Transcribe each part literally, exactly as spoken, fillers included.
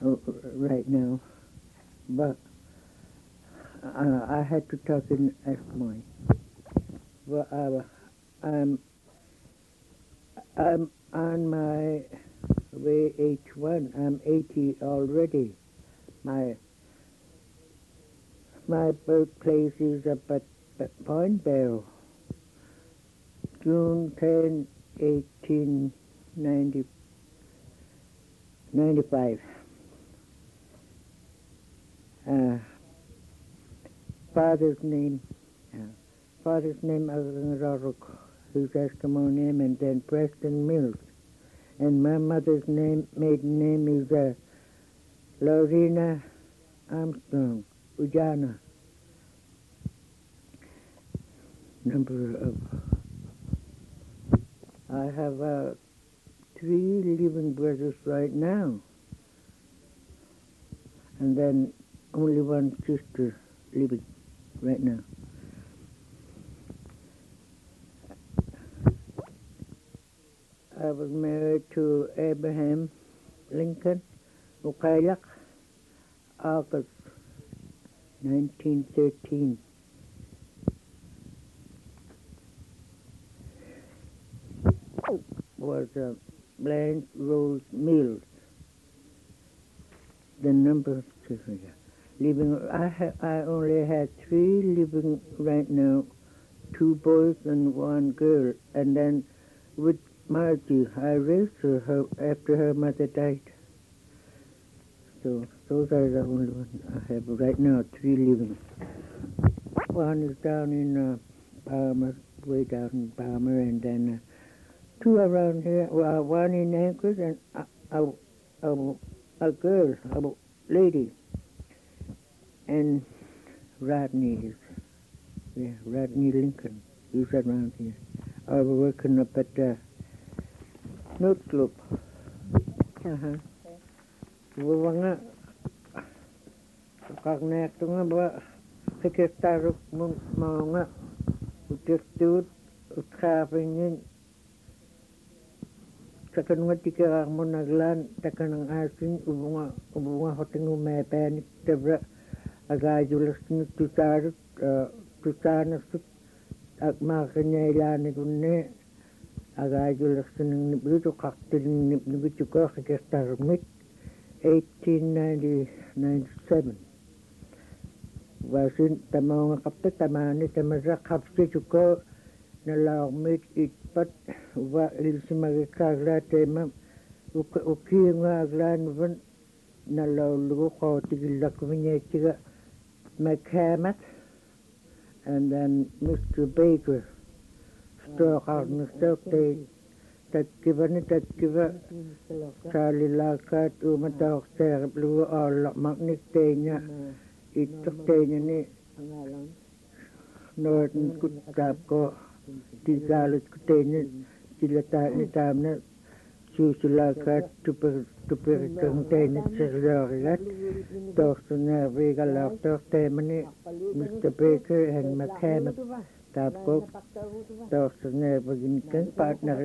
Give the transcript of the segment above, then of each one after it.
uh, right now, but uh, I had to talk in Eskimo. But uh, I'm I'm on my way H one. I'm eighty already. My my birthplace is up at, at Point Barrow, June tenth, eighteen ninety-five. Uh, father's name, uh, father's name Agangarok, whose Eskimo name, and then Preston Mills. And my mother's name, maiden name is uh, Lorena Armstrong, Ujana. Number of, I have uh, three living brothers right now, and then only one sister living right now. I was married to Abraham Lincoln Ukailak, August nineteen thirteen. Was uh, Blanche Rose Mills. The number living. I ha, I only had three living right now, two boys and one girl, and then with Margie, I raised her, her after her mother died. So those are the only ones I have right now. Three living. One is down in uh, Palmer, way down in Palmer, and then. Uh, Two around here, well, one in Anchorage and a, a, a, a girl, a lady, and Rodney is, yeah, Rodney Lincoln, he's around here. I was working up at the Note Club. Uh-huh. Well, nga, kagnak to nga ba, sekretarok mo nga, utik-tut, utkapin sa kanunga tikara mo naglan takanang asin ubunga ubunga hoting umepen tebra agajulas ni tutar tutana sut ak makanya ilani kunne agajulas ng nibito kaktil nibito ko kakestar mit eighteen ninety-seven wasin tamang kapte tamani tamara kapte ko nalaumit itpat wa ilsimagikagla tema uki nga aglan van nalaulugo ko tigilak vinyetiga McCammett, and then Mister Baker stroke out in the stoke day that given it that given Charlie Lakat umatok sa blue all magnik tenya itok tenya ni Norton kutap ko Tigalit kutenya sila ta ni tamna susulakat tuper tuper kang tenya sila doktor na vegalak doktor mani Mister Baker and McCammett tap ko doktor na begin kan partner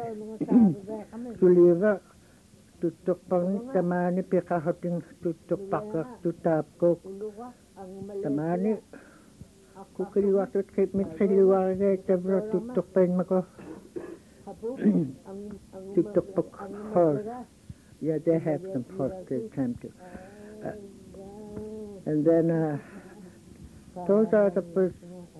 suliva tutok pang tamani pikahating tutok pakak tutap ko tamani kukiliwa tut kay mitsiliwa kay tabro tutok pen mako tutok pak horse. Yeah, they have some horse they time to uh, and then uh, those are the first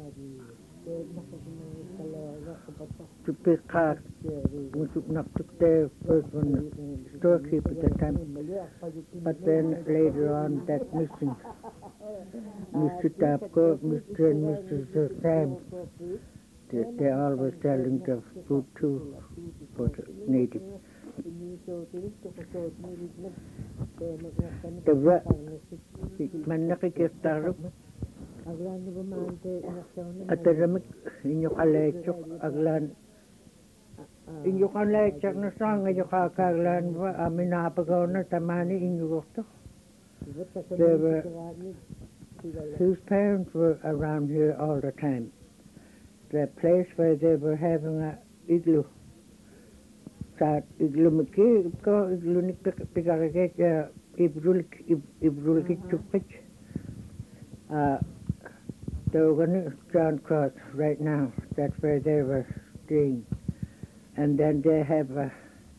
to pick car usuk nak tukte first one storekeeper at the time, but then later on that missing Mister Tapko, Mister and Missus Sam, they, they always telling the food too for the native. The what? Man nakikistarok at the ramik inyo kalechok aglan inyo kalechok na song inyo kakaglan wa amin napagaw na tamani inyo gusto. They were, whose parents were around here all the time. The place where they were having a igloo. Sa igloo miki ko igloo ni pikaraket Ibrulk, Ibrulk, Ibrulk, uh, they're going to John Cross right now. That's where they were staying. And then they have a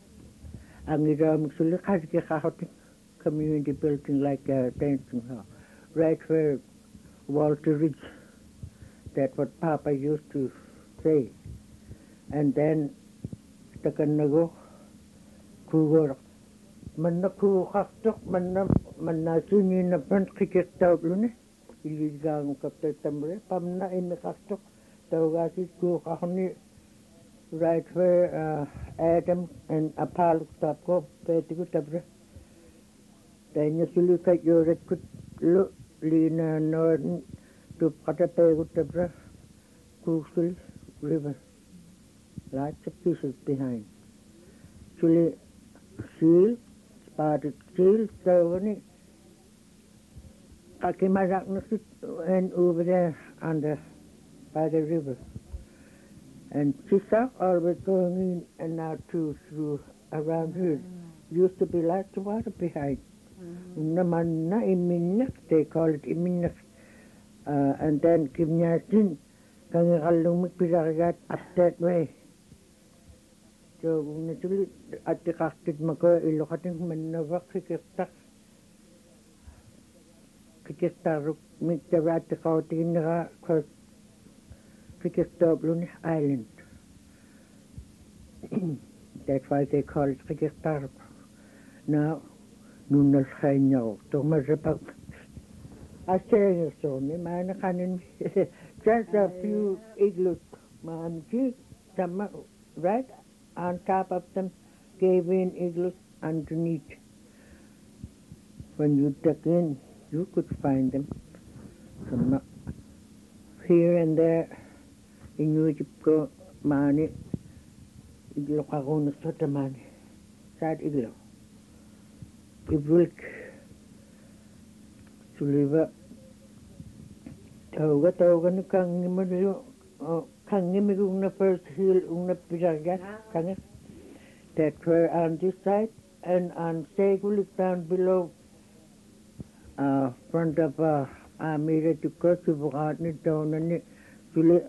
community building like a dancing hall. Right where Walter Ridge, that's what Papa used to say. And then the Kanago, Kugor, Manna Kugaktok, Manna Manna Suni in the front cricket tablet. Iligang kapte tamre pamna in the castok tawagasi ko kahoni right where uh, Adam and Apal tapko petiku tabre then you look at your recruit look lina northern to Patape tabre Kusul River lots of pieces behind actually seal spotted seal tawani and over there on the by the river, and Chisa always going in and out too through around here. Used to be lots of water behind. Namanna iminnak, they call it iminnak, uh, and then Kimyasin, Kangalumik Piragat up that way. So naturally at the casket Mako Ilokating Manava Cricket. Kikistaruk Miktarat Kautinra Kikistarblun Island. That's why they call it Kikistaruk. Now, Nunal Haino, Thomas Repak. I say so, me man canin just a few igloos, man, some right on top of them gave in igloos underneath. When you took in, you could find them some here and there in Egypt. Mani, iglo kagono sota mani, sad iglo. Ibrulk, suliva. Tauga tauga ni kangi mo kangi mi una first hill una pijagat kangi. That were on this side and on Segulik down below. Uh, front of uh, Amira to cross the Bukatni down and it Sule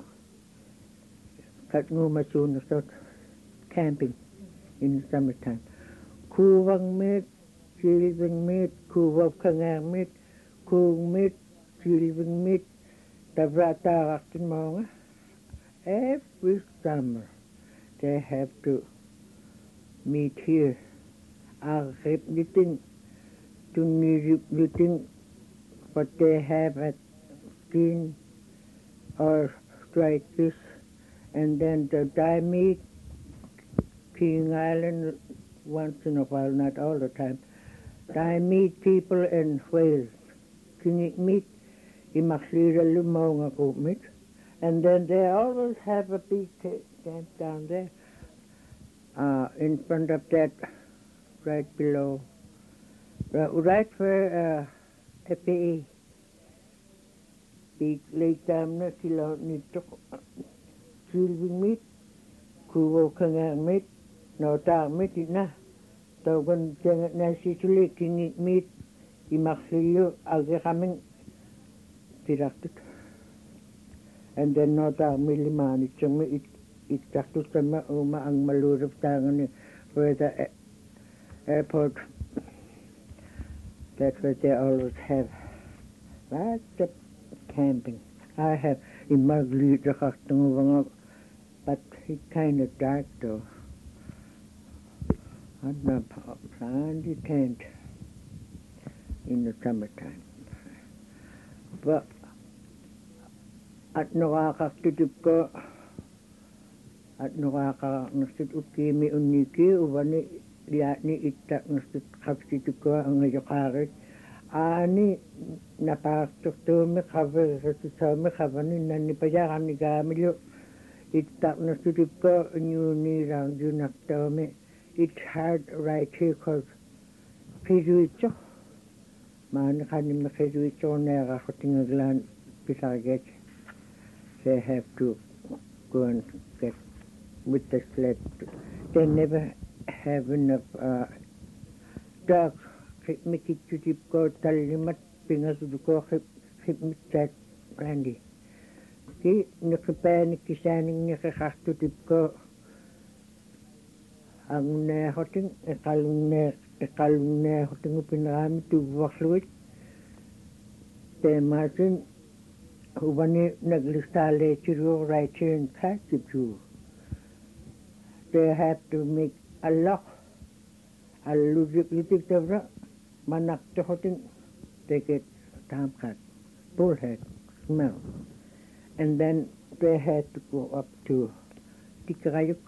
Katnuma start camping in the summertime. Kuwang meat, chilving meat, Kuwav Kangang meat, Kung meat, chilving meat, Tavrata Raktinmonga. Every summer they have to meet here. I'll keep knitting. To eating what they have at skin or dried fish, and then the dry meat, King Island once in a while, not all the time. Dry meat people and whales, king meat, imaklira lumonga ko meat, and then they always have a big camp down there, uh, in front of that, right below. Right where uh, F A E, big lake dam na sila nito, silving meat, kuwo kangang meat, no ta meat na, tawagan jangat na sisuli king meat, imaksiliyo agi kaming piraktot, and then no ta milimani chang me itakto sama uma ang malurap tangan for the airport. That's what they always have. Lots of camping. I have in Magli, but it's kind of dark though. I'm not plenty tent in the summertime. But at nakakakitip ko, at nakakakitip kimi uniki, ubani lihat ni itak nasut kapsitu ko ang ngayokarit ani napasok to me cover sa me cover ni nani payakan ni gamilyo itak nasut ko new ni round you nak to me it's hard right here cause kiruito man kan ni kiruito na ka tingaglan pisaget they have to go and get with the sled they never have enough uh, dogs mikitutipko tallimat pingasuluko khipmitsaat randi ki niqipaanik kisaaningiqartutipko angunaahotin eqalunnaa eqalunaahotingu pineraami tuuvarluit teemaatin huvani naglistaalleetiruo right turn kaatipju. They have to make a lock a ludik tavra manak tohotin they get tamkat bullhead smell and then they had to go up to tikrayuk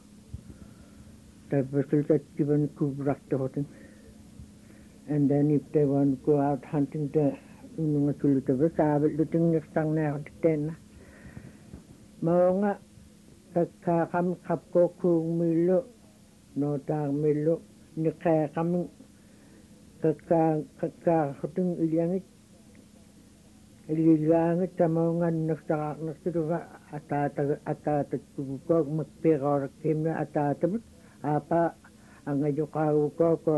the vessel that given kubrak tohotin and then if they want to go out hunting the mga tulutavra sabi luting nixang na ten mga kakakam kapko kung milo no tang milo ni kaya kami kaka kaka huting ilangit ilangit sa mga nagsaka nagsuduwa atata atata tubukog magpiror kimna atata apa ang ayukaw ko ko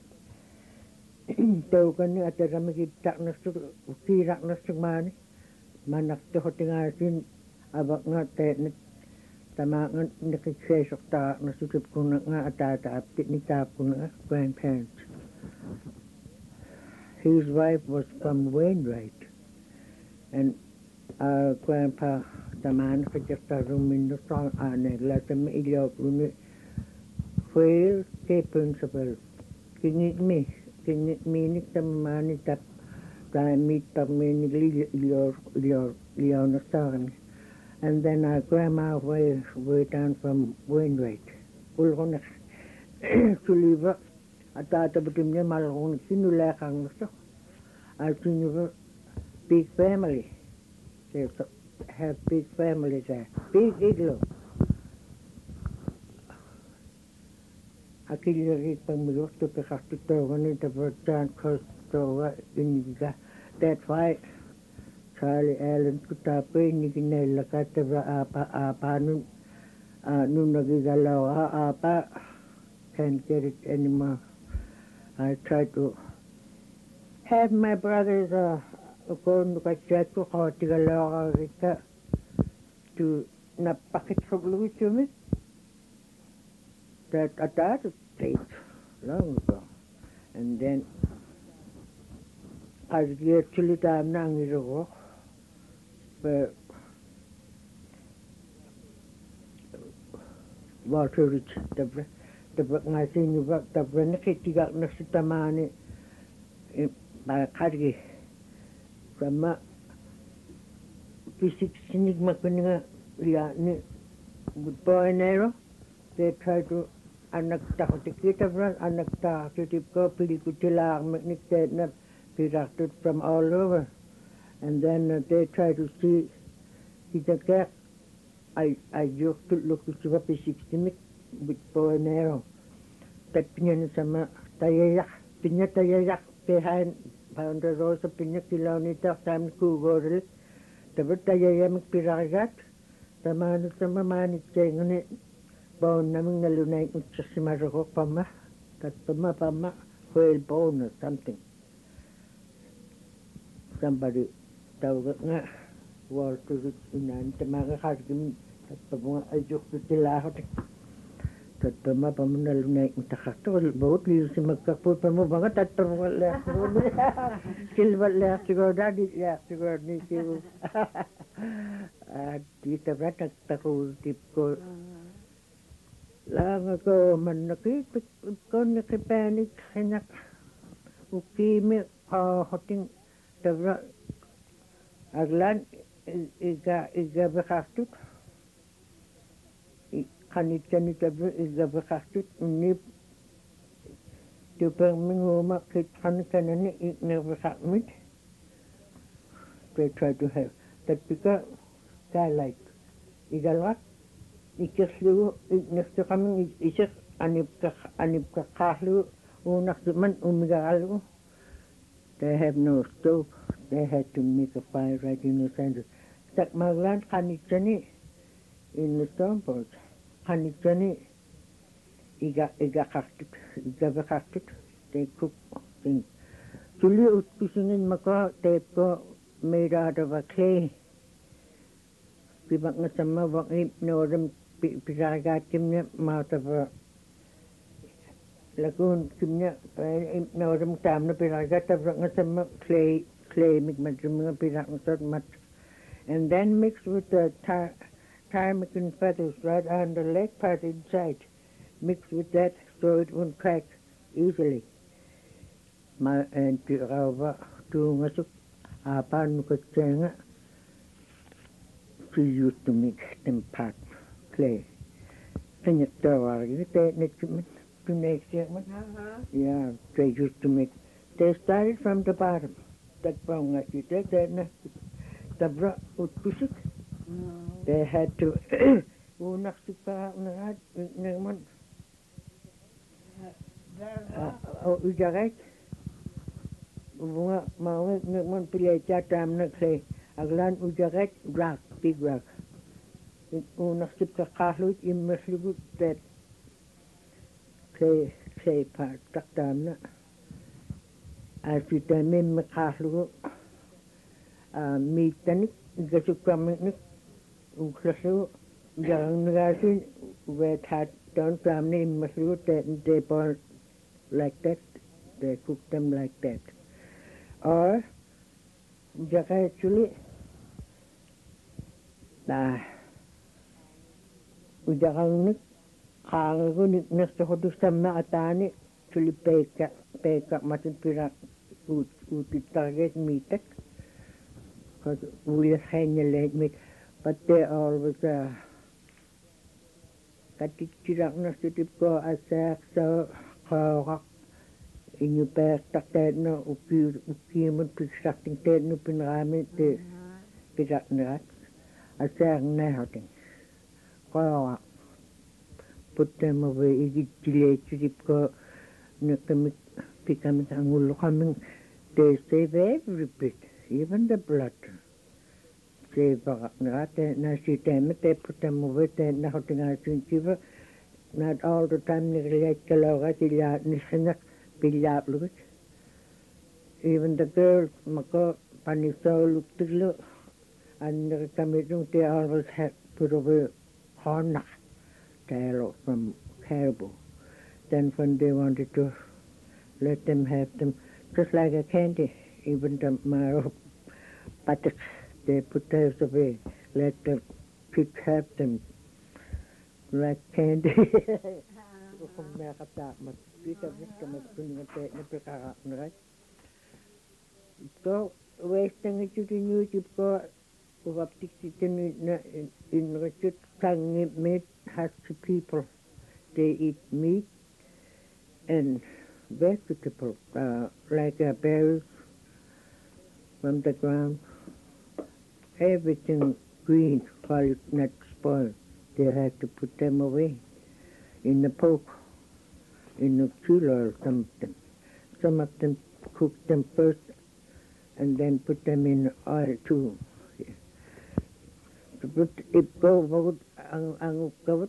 tau kani atara magitak nagsud kirak nagsugmani manak to huting asin abak nga te tama nga nakikesok ta nasutip ko na nga atata aptit ni tap ko na grandparents. His wife was from Wainwright and our grandpa tama nakikita rumin no strong aneg la tama ilaw ko ni where kay principal kinit mi kinit mi ni tama ni tap tayo mi tap mi ni ilaw ilaw ilaw na sa akin. And then our grandma way, way down from Wainwright. Ulronak suliva atata butim niya malakong sinulakang gusto. I think big family. They have big family there. Big igloo. Akilirik pamilok to pekakito wani the Virgin Coast to Indiga. That's why Charlie Allen kutape ni kinalakat ba apa apa nun nung nagigalaw apa can't get it anymore. I try to have my brothers uh go nukachat ko katigalaw ka to napakit sa blue to me that at that stage long ago and then as we actually time nang iro but water rich the the ngasin you work the nakitiga na sa tamani ba kargi sama fisik sinig makuninga ya ni good boy nero they try to anak takot kita bro anak takot ko pili kutila magnik na directed from all over. And then uh, they try to see, he said, I I used to look at the sixty with bow and arrow. That pinyan sama tayayak, pinya tayayak behind pound the rose of pinya kilonita time kugoril. The but tayayak piragat, the man sama man saying on it, bone naming the lunate with Chasimaroko Pama, that Pama Pama, whale bone or something. Somebody tawag nga war to inan tamaga hargim tatpabunga ayok to tilahot tatpama pamunal na itakatol bawat liyo si magkapot pa mo banga tatpabunga leh silva leh siguro dadi leh siguro ni siyo at dito ba taktakul tip ko lang ako man nakipit ko nakipanik hinak ukimi hoting tabra aglan iga iga bekhaftut kanitani tabra iga bekhaftut ni tuper mingoma kit kanitani iga bekhafmit they try to have that because guy like igalak ikeslu iknestu kami isek anip ka anip ka kahlu unak man umigalu. They have no stove. They had to make a fire right in the center. Tak maglan kanitani in the stone pot. Kanitani iga iga kaktuk iga bekaktuk. They cook thing. Tuli utkusingin mako tape ko made out of a clay. Pibak nga sama wak ip noram pisaragat kimnya mouth of a lagoon kimnya ip noram tam na pisaragat of nga sama clay clay mik madrum nga pisak nga sort mat. And then mixed with the tar ptarmigan feathers right on the leg part inside. Mixed with that so it won't crack easily. Ma and rawa tu ngasuk apan ko tsenga. She used to mix them pot clay. Can you tell her you take it to make it? Yeah, they used to make. They started from the bottom. That brown that you take that the bra utkusik. They had to unak sipa na naman. Oh, ujaret. Bunga mau naman pilih catam nak clay. Aglan ujaret rock, big rock. Unak sipa kahlut immasligut that clay clay part taktam na. As you tell me makahlut, meat tanik, gasukam uklasu, jarang nagasin, wet hat don't family immasligut that they burn like that. They cook them like that. Or jaka actually nah ujarang nik kang ko nik nasta ko to sama atani actually peka peka matin pira ut utit target meetek because we hang late meat but they always uh katik tirak nasta tip ko asak so kawak inyo pa taktet no upi upi mo pisakting tet no pinrami te pisak nat asak na hoting ko put them away igitile tip ko no kami pikami angulo kami they save every bit even the blood save nat na si tem te put them away te na hoting asin chiva not all the time ni relate kalaga tila ni sinak Pilap look. Even the girls, Mako, Paniso, look to look, and the committing they always had put away horn tail from caribou. Then when they wanted to let them have them, just like a candy, even the marrow buttocks, they put those away, let the pigs have them like candy. Peter Victor must bring a pet in the right? So, wasting it to new to go up in Richard Tang meat has to people. They eat meat and vegetables, uh, like uh, berries from the ground. Everything green, while it's not spoiled. They have to put them away in the poke. In the chiller or something. Some of them cook them first and then put them in oil too. But if go vote ang ang kawat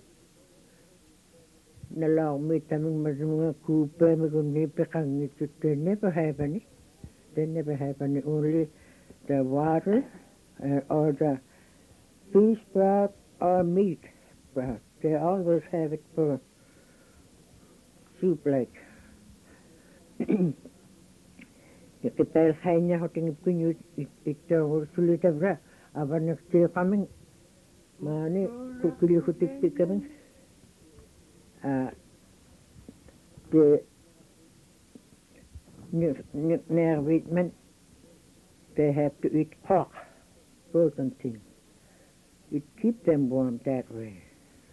nalaw may tamang mga kupa mga pekang ito they never have any. They never have any. Only the water uh, or the fish broth or meat broth. They always have it for soup like. Kita hanya hoting punyu itu sulit abra. Aban nesti kami mana kukuli hutik tik kami. Ah, the nervitment they have to eat pork, frozen things. It keeps them warm that way.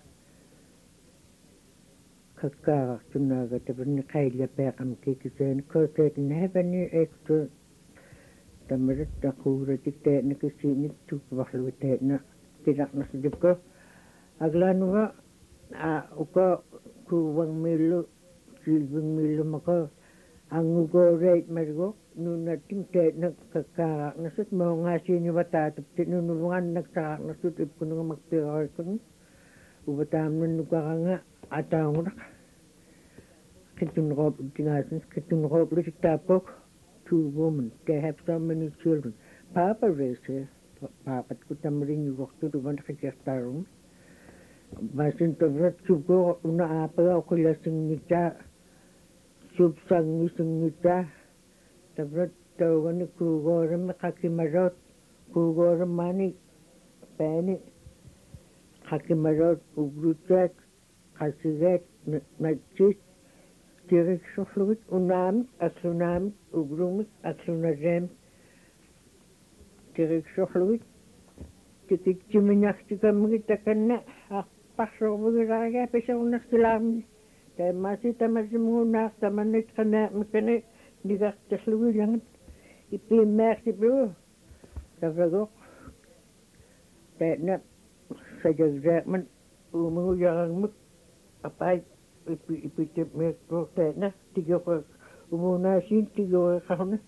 Kakak tunaga tapi kaila pekam kikisen because they didn't have any extra tamarit takura tikte na kasi ni tukbahlu te na tidak nasidip ko aglan wa a uko kuwang milo silbing milo mako ang ugo rate margo nuna tingte na kakak nasut mo nga sinyo bata tapit nunungan nagtakak nasut ip ko nga magpiroy ko ubatam nun nukaka nga atang rak Kitchen Rob Dinasens, Kitchen Rob Tapok, two women. They have so many children. Papa raised her. Papa could come ring you walk to the one to get a room. But since the red to go on the apple, collecting it, soup sang missing it, the red to one the crew or a Hakimarot, crew or a money, penny, Hakimarot, Ugrutat, Hasiget, Night. Direct fluid, unam, axonam, ugrumik, axonazem, direct fluid. Tikit jiminak tikamit takana, a paso viraga, pesona stilam. The masita mazimuna, the manit kana, mechanic, digak the fluid young. It be mercy blue. The vago. That nap, such as Jackman, umu young muk, a pipe. Ipit me protena tiga ko umuna sin tiga kahuna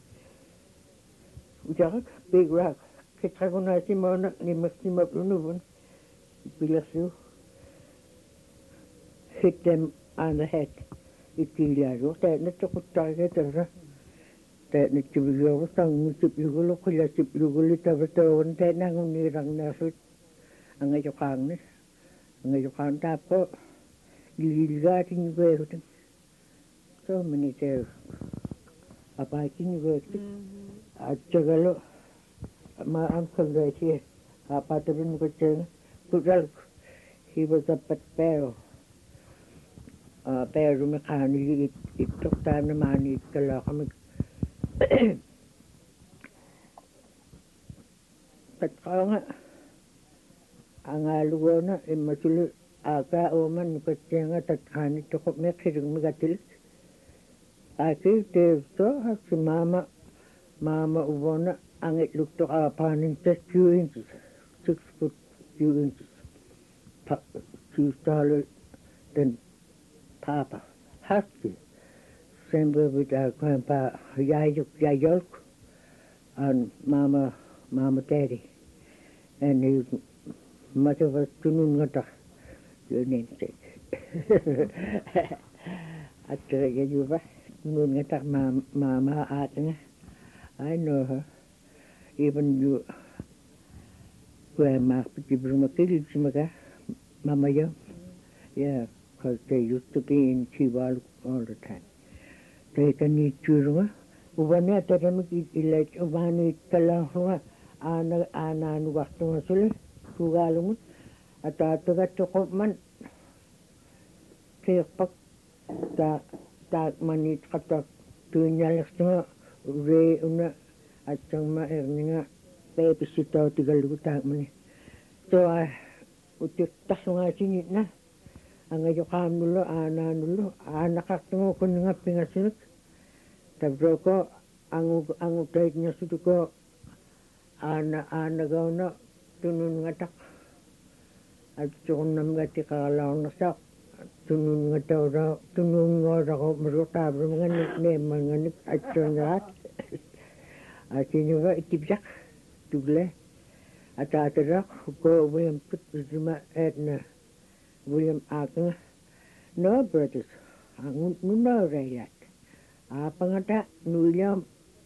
ujak big rock kita guna si mana ni mesti mapunu bilasu hit them on the head itilajo tena to target tera tena tibiyo sang tibiyo ko ya tibiyo ta beto tena nguni rang na fit angai jo kang ni angai jo kang ta po Ligating working. So many days. A biking working. A juggle. My uncle right here. A pattern good thing. Good he was up at Barrow. A Barrow mechanic. It took time to manage the locomotive. But ang aluwana immatul aga oman kutsenga tatkani tokop me khirung magatil aki te so has mama mama ubona ang it look to apanin just few inches six foot few inches she's taller than papa husky same way with our grandpa yayuk yayuk and mama mama daddy and his mother was tunun ngata your namesake. After I get you back, tunun ngata mama atanga. I know her. Even you grandma Pitibrumaki Chimaga, Mama yo. Yeah, because they used to be in Chival all the time. They can eat churma. Uvana tatamaki like Uvani Kalahua, Anna Anna and Waston Kugalum, at that Tokman, Kirpak, that that money cut up to Yalexma, Ray Una, at Chama Erninga, babysitter to go to money. So I would just touch my chin it now. And I come to Anna Nulu, Anna Castro Kuninga Pingasilk, the broker, Angu taking us to go. Ana ana gauna tunun ngatak at tunun ngatika lang na sak tunun ngataw tunun ngora ko maruta mga nickname mga nik at tunat at sinuwa itibsak tugle at atara ko William put zuma etna William akang no brothers ang nuno rayat apangata William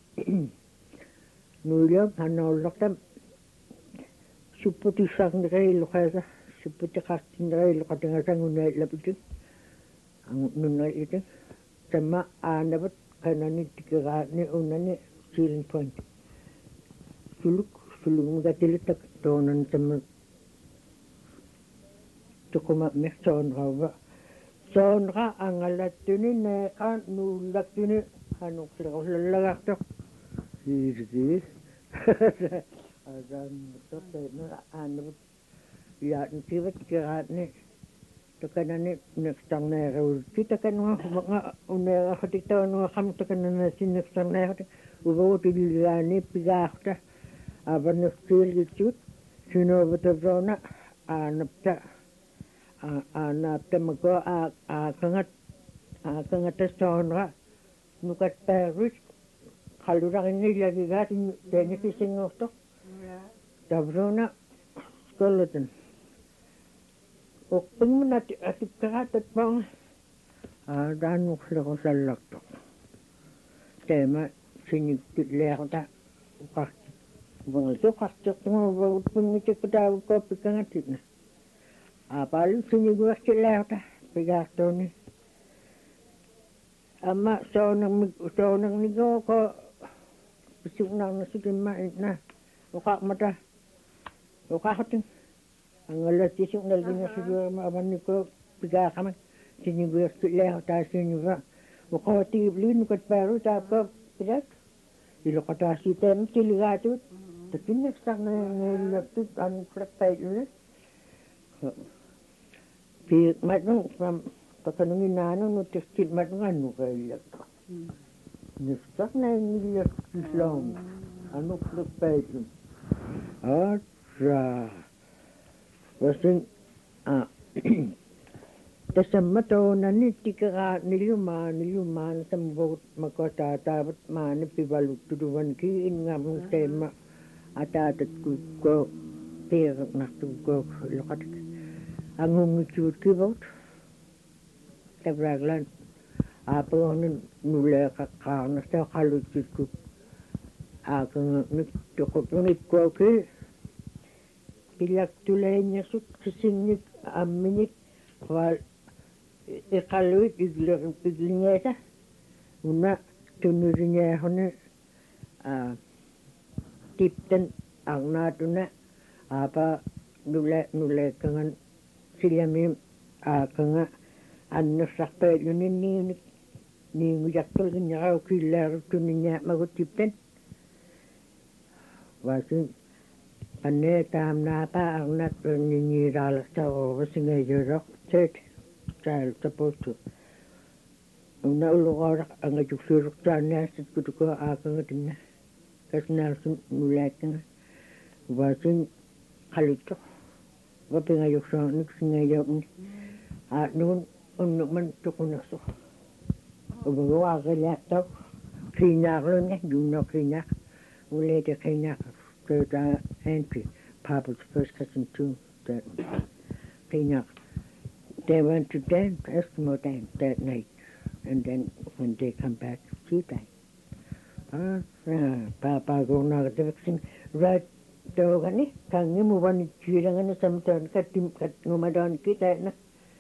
Nuliam hanol loktam suputi sang rei lokasa suputi kastin rei lokatinga sang unai lapitin ang nunai itu sama anabat kanani tiga ni unani ceiling point suluk suluk mengatilit tak donan sama tukuma mekson rawa sonra angalat tuni ne kan nulak tuni hanuk lagak tak Easy. Adan betul na anu ya nanti betul ni tekan ni next time ni kalau kita kan mga una kita nu kami tekan na si next time ni ubo tili ni pigahta aban stil gitu sino betul na anapta anapta mago a kangat kangat sana nukat Paris kalau orang ini lagi gating dari fishing auto, tabrona skeleton. Okpeng mana ati ati kerat bang, аадааннурлерусалларту тема синиттиллеерта уқар вангсоқартертумавагут пунгитиккутаагуккоо пиккангатитна аапаалу синигуерчиллаарта пигаартууни амма соонермик соонерникооко писугнаарнасутимма инна уқармата уқартин ангаллаттисугналгинерсулуама аванникоо пигаақама синигуерчиллаарта таасинива уқаатигиблиннукат паару тааппа пилак илоқатааситаам тилигаатут такиннерсарнеэллаптут анфлаппайлуна пи матнун фам таканунгинаану нутэртил матнуганнугаиллакка нэрсарнаангиллаккислаум ануфлаппайлун аатра васин а тассамматоонани тикераа нилумаа нилумаа самбогут макотаа таават маани пивалуттулуван ки ингамун теема атаатат кукко теернартукко лоқатик ангунгитсуут кивот тавраглан аапоонун нулеэқаққаарнастаа қалутсикку ааканга ниттоқутуниккуоки пилактулаиннерсут кисинник амминик вал икалуит иглерин пиглингеса уна туннурингеахуни а типтен агнаатуна аапа нуле нулеэкканган силямим ааканга аннерсарпаалунинниуник ниингуяқтулгиннерау киллаарутtuningia магут типтен васин анне таамнаапа арнат нинниираалартаорусингайюлоқ тет таал тапосту унаулугаара ангажуксууртааниассат кутука аакангатинна каснаарсун нулаакканга васин қалутто вапингаюксааник сингайяун а нун уннуман тукунерсо убуагилааттав кинаарлунга юнно кина улете кина that uh, entry, Papa's first cousin too, that Pina. They went to dance, Eskimo dance that night, and then when they come back, see that. Uh, uh, Papa go now the vaccine, right, Dogani, Kangimu one cheering and some cut him cut no madon kita.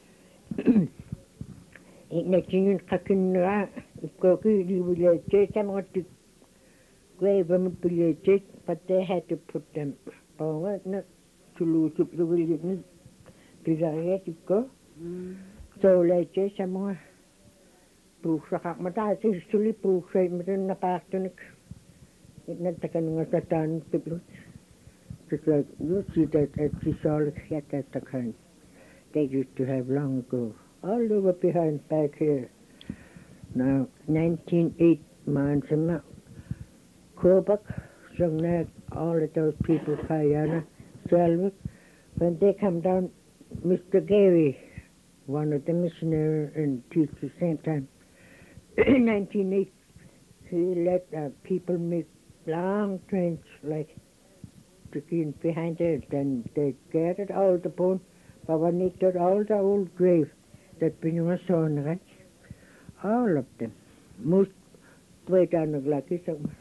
It making Kakin, Koki, you will take them what to grave them to but they had to put them over not to lose up the wilderness desire to go. So like this some more proof Mata is truly proof within the partonic. It not taken was a ton people. Just like you see that at the solid yet at the kind they used to have long ago. All over behind back here. Now nineteen eight months a month. Kobak, Songnak, all of those people, Kayana, Selwick, when they come down, Mister Gary, one of the missionaries and teachers at the same time, in nineteen eight, he let uh, people make long trench like behind it, and they gathered all the bone, but when they got all the old grave that been was on, right? All of them, most way down the Glacky somewhere.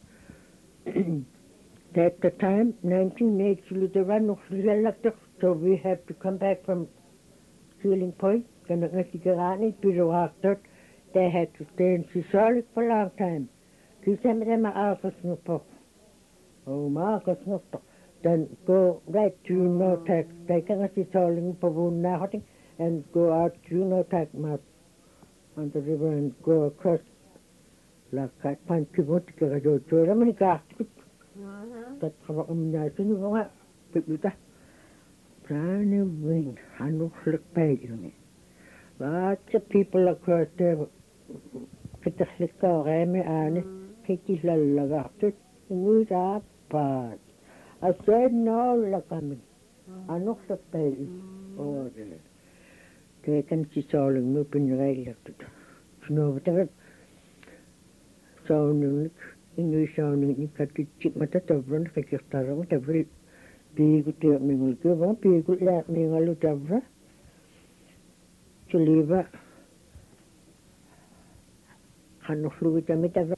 At the time, nineteen eighty, so we have to come back from Sealing Point, they had to stay in Sisalik for a long time. Oh, Marcus Nupto. Then go right to Notak, take a Sisalik for and go out to Notak map on the river and go across. La kat panchibut ka jo chora mani ka tat khawak amnya sunu wa pipita prana wing hanu fluk pay yuni lots of people across there kita hlikka reme ani kiti lallaga tut nguza pa I said no la kami anu fluk pay oh they can see soling mupin rail tut snow but sounding English sounding ni katichik mata tavran kakirtara tavri pigu te mingul ke ba pigu la mingalu tavra chuliva annosluvut ja mitä